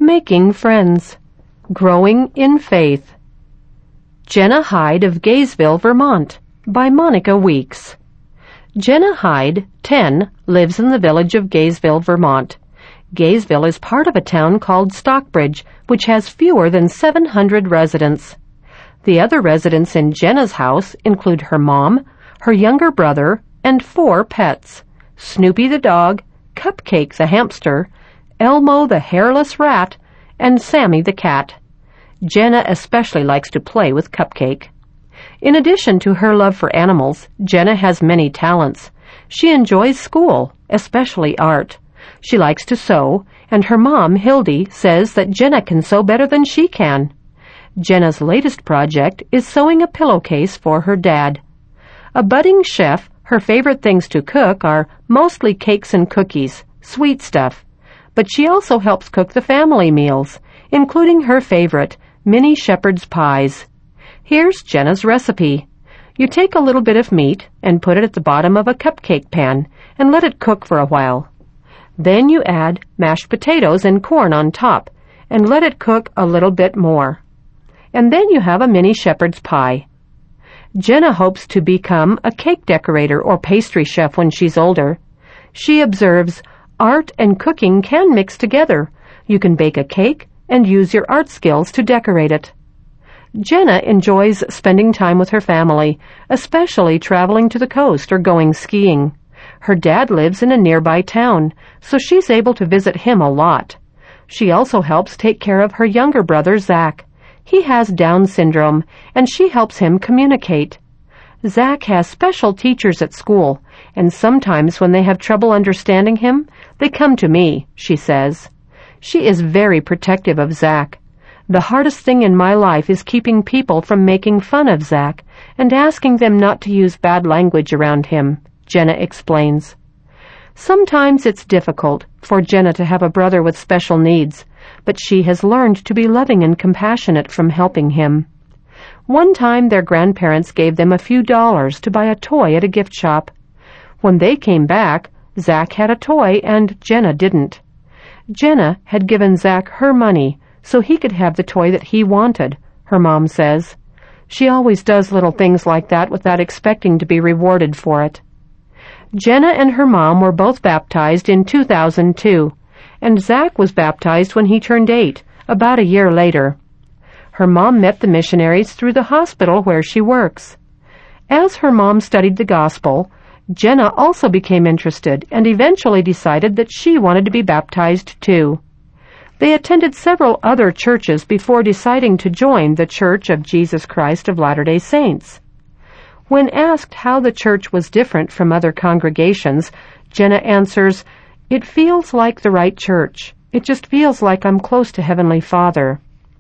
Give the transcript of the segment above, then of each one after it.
Making Friends. Growing in Faith. Jenna Hyde of Gaysville, Vermont, by Monica Weeks. Jenna Hyde, 10, lives in the village of Gaysville, Vermont. Gaysville is part of a town called Stockbridge, which has fewer than 700 residents. The other residents in Jenna's house include her mom, her younger brother, and 4 pets: Snoopy the dog, Cupcake the hamster, Elmo the hairless rat, and Sammy the cat. Jenna especially likes to play with Cupcake. In addition to her love for animals, Jenna has many talents. She enjoys school, especially art. She likes to sew, and her mom, Hildy, says that Jenna can sew better than she can. Jenna's latest project is sewing a pillowcase for her dad. A budding chef, her favorite things to cook are mostly cakes and cookies, sweet stuff. But she also helps cook the family meals, including her favorite, mini shepherd's pies. Here's Jenna's recipe. You take a little bit of meat and put it at the bottom of a cupcake pan and let it cook for a while. Then you add mashed potatoes and corn on top and let it cook a little bit more. And then you have a mini shepherd's pie. Jenna hopes to become a cake decorator or pastry chef when she's older. She observes, art and cooking can mix together. You can bake a cake and use your art skills to decorate it. Jenna enjoys spending time with her family, especially traveling to the coast or going skiing. Her dad lives in a nearby town, so she's able to visit him a lot. She also helps take care of her younger brother, Zach. He has Down syndrome, and she helps him communicate. Zach has special teachers at school, and sometimes when they have trouble understanding him, they come to me, she says. She is very protective of Zach. The hardest thing in my life is keeping people from making fun of Zach and asking them not to use bad language around him, Jenna explains. Sometimes it's difficult for Jenna to have a brother with special needs, but she has learned to be loving and compassionate from helping him. One time their grandparents gave them a few dollars to buy a toy at a gift shop. When they came back, Zach had a toy and Jenna didn't. Jenna had given Zach her money so he could have the toy that he wanted, her mom says. She always does little things like that without expecting to be rewarded for it. Jenna and her mom were both baptized in 2002, and Zach was baptized when he turned 8, about a year later. Her mom met the missionaries through the hospital where she works. As her mom studied the gospel, Jenna also became interested and eventually decided that she wanted to be baptized too. They attended several other churches before deciding to join the Church of Jesus Christ of Latter-day Saints. When asked how the church was different from other congregations, Jenna answers, "It feels like the right church. It just feels like I'm close to Heavenly Father."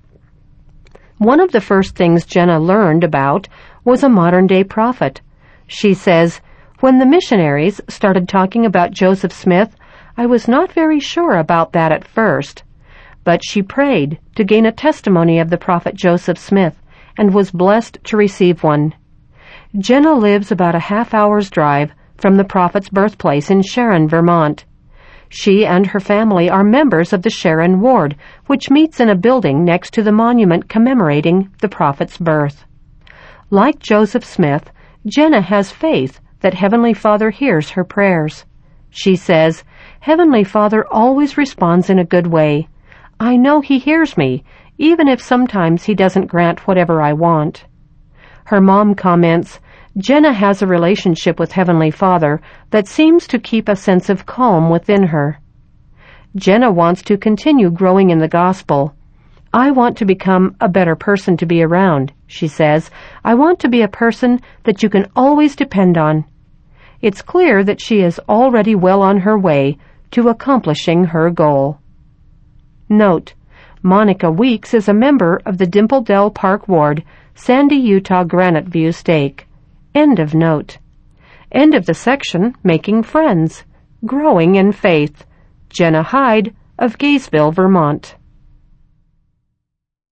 One of the first things Jenna learned about was a modern-day prophet. She says, "When the missionaries started talking about Joseph Smith, I was not very sure about that at first." But she prayed to gain a testimony of the prophet Joseph Smith and was blessed to receive one. Jenna lives about a half-hour's drive from the prophet's birthplace in Sharon, Vermont. She and her family are members of the Sharon Ward, which meets in a building next to the monument commemorating the prophet's birth. Like Joseph Smith, Jenna has faith that Heavenly Father hears her prayers. She says, "Heavenly Father always responds in a good way. I know He hears me, even if sometimes He doesn't grant whatever I want." Her mom comments, "Jenna has a relationship with Heavenly Father that seems to keep a sense of calm within her." Jenna wants to continue growing in the gospel. "I want to become a better person to be around," she says. "I want to be a person that you can always depend on." It's clear that she is already well on her way to accomplishing her goal. Note: Monica Weeks is a member of the Dimple Dell Park Ward, Sandy, Utah Granite View Stake. End of note. End of the section, Making Friends. Growing in Faith. Jenna Hyde of Gaysville, Vermont.